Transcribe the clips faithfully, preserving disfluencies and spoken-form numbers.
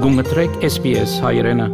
Gungetrek S B S Hayrena.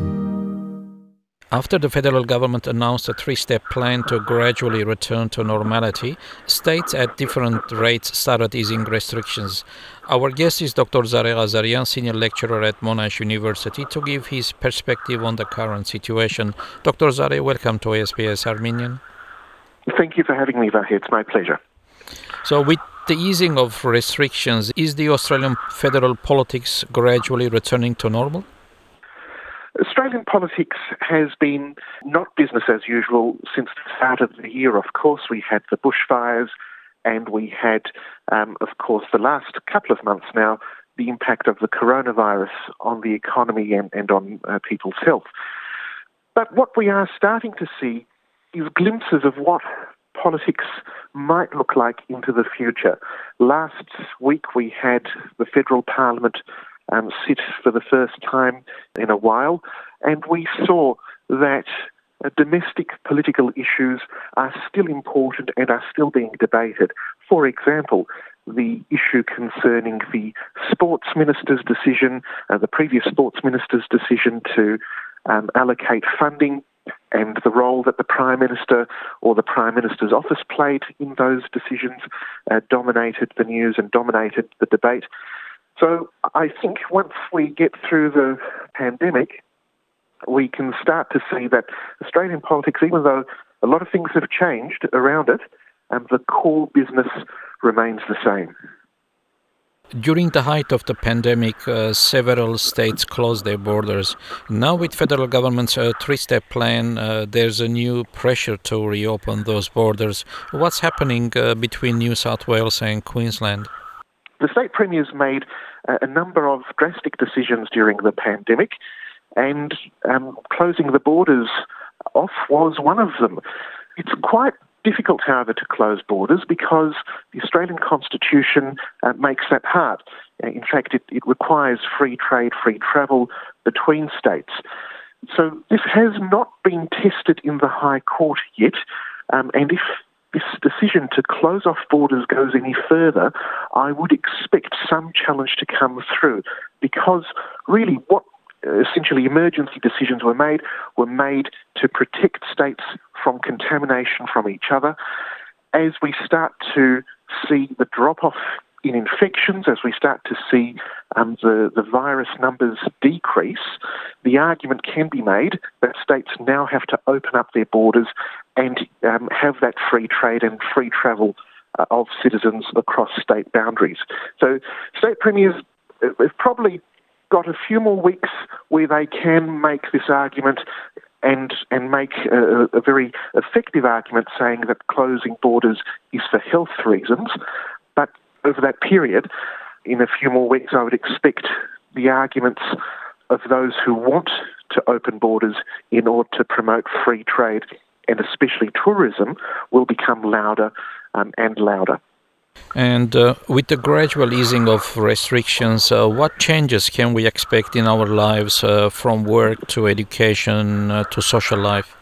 After the federal government announced a three-step plan to gradually return to normality, states at different rates started easing restrictions. Our guest is Doctor Zareh Ghazarian, Senior Lecturer at Monash University, to give his perspective on the current situation. Doctor Zareh, welcome to S B S Armenian. Thank you for having me, Vahe. It's my pleasure. So with the easing of restrictions, is the Australian federal politics gradually returning to normal? Australian politics has been not business as usual since the start of the year. Of course, we had the bushfires and we had, um, of course, the last couple of months now, the impact of the coronavirus on the economy and, and on uh, people's health. But what we are starting to see is glimpses of what politics might look like into the future. Last week we had the federal parliament um, sit for the first time in a while, and we saw that uh, domestic political issues are still important and are still being debated. For example, the issue concerning the sports minister's decision, uh, the previous sports minister's decision to um, allocate funding, and the role that the Prime Minister or the Prime Minister's office played in those decisions uh, dominated the news and dominated the debate. So I think once we get through the pandemic, we can start to see that Australian politics, even though a lot of things have changed around it, um, the core business remains the same. During the height of the pandemic, uh, several states closed their borders. Now with federal government's uh, three-step plan, uh, there's a new pressure to reopen those borders. What's happening uh, between New South Wales and Queensland? The state premiers made uh, a number of drastic decisions during the pandemic, and um, closing the borders off was one of them. It's quite difficult, however, to close borders because the Australian Constitution uh, makes that hard. Uh, in fact, it, it requires free trade, free travel between states. So this has not been tested in the High Court yet, um, and if this decision to close off borders goes any further, I would expect some challenge to come through, because really what essentially emergency decisions were made were made to protect states from contamination from each other. As we start to see the drop-off in infections, as we start to see um, the, the virus numbers decrease, the argument can be made that states now have to open up their borders and um, have that free trade and free travel uh, of citizens across state boundaries. So state premiers have probably got a few more weeks where they can make this argument and and make a, a very effective argument saying that closing borders is for health reasons. But over that period, in a few more weeks, I would expect the arguments of those who want to open borders in order to promote free trade and especially tourism will become louder um, and louder. And uh, with the gradual easing of restrictions, uh, what changes can we expect in our lives uh, from work to education uh, to social life?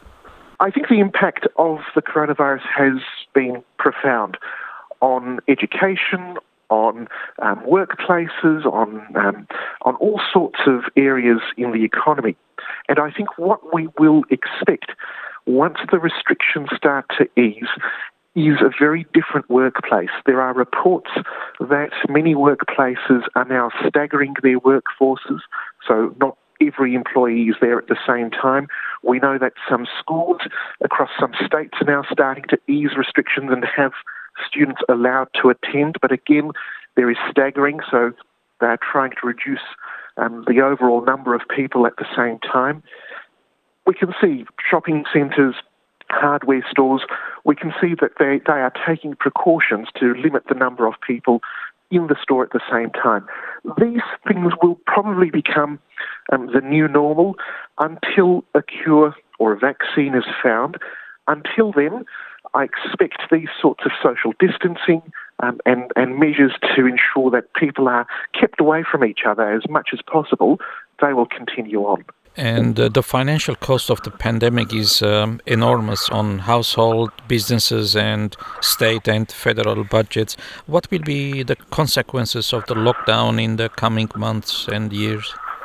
I think the impact of the coronavirus has been profound on education, on um, workplaces, on um, on all sorts of areas in the economy. And I think what we will expect once the restrictions start to ease is a very different workplace. There are reports that many workplaces are now staggering their workforces, so not every employee is there at the same time. We know that some schools across some states are now starting to ease restrictions and have students allowed to attend, but again, there is staggering, so they're trying to reduce um, the overall number of people at the same time. We can see shopping centres, hardware stores, we can see that they, they are taking precautions to limit the number of people in the store at the same time. These things will probably become um, the new normal until a cure or a vaccine is found. Until then, I expect these sorts of social distancing um, and, and measures to ensure that people are kept away from each other as much as possible, they will continue on. And uh, the financial cost of the pandemic is um, enormous on household, businesses and state and federal budgets. What will be the consequences of the lockdown in the coming months and years?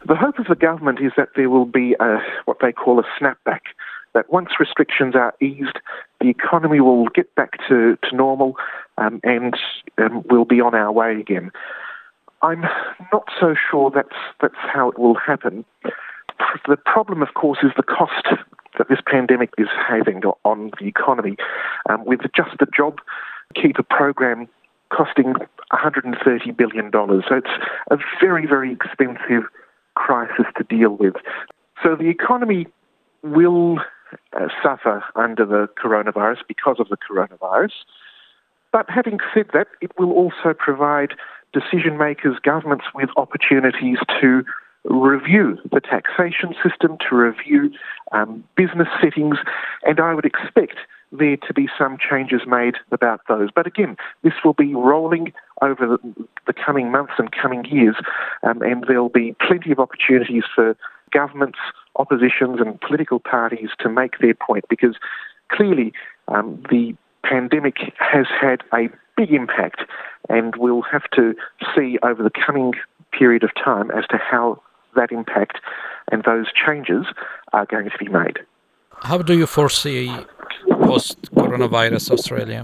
The hope of the government is that there will be a, what they call a snapback, that once restrictions are eased, the economy will get back to, to normal um, and um, we'll be on our way again. I'm not so sure that's, that's how it will happen. The problem, of course, is the cost that this pandemic is having on the economy. Um, with just the JobKeeper program costing one hundred thirty billion dollars. So it's a very, very expensive crisis to deal with. So the economy will uh, suffer under the coronavirus because of the coronavirus. But having said that, it will also provide decision makers, governments with opportunities to review the taxation system, to review um, business settings, and I would expect there to be some changes made about those. But again, this will be rolling over the, the coming months and coming years, um, and there'll be plenty of opportunities for governments, oppositions and political parties to make their point, because clearly um, the pandemic has had a big impact, and we'll have to see over the coming period of time as to how that impact and those changes are going to be made. How do you foresee post-coronavirus Australia?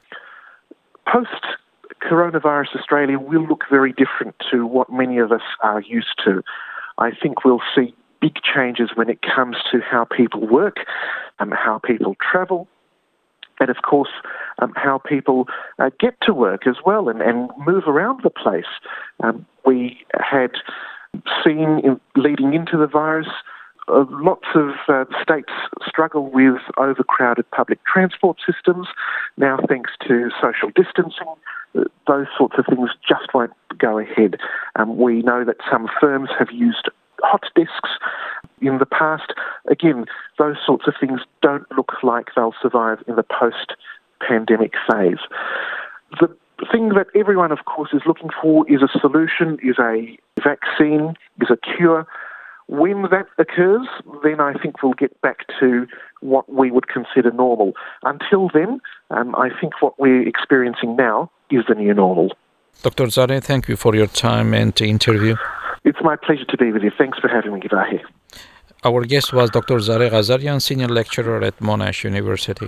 Post-coronavirus Australia will look very different to what many of us are used to. I think we'll see big changes when it comes to how people work, um, how people travel, and of course, um, how people uh, get to work as well and, and move around the place. Um, we had seen in, leading into the virus, uh, lots of uh, states struggle with overcrowded public transport systems. Now, thanks to social distancing, uh, those sorts of things just won't go ahead. Um, we know that some firms have used hot desks in the past. Again, those sorts of things don't look like they'll survive in the post-pandemic phase. The thing that everyone, of course, is looking for is a solution, is a vaccine, is a cure. When that occurs, then I think we'll get back to what we would consider normal. Until then, um, I think what we're experiencing now is the new normal. Doctor Zare, thank you for your time and interview. It's my pleasure to be with you. Thanks for having me, Givahi. Our guest was Doctor Zare Ghazarian, Senior Lecturer at Monash University.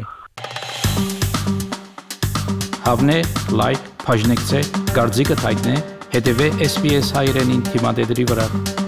Հավնե, լայք, բաժնեկցե, դարձիկը թայտնե, հետևե S B S հայերենին թիմադեդրի վրա։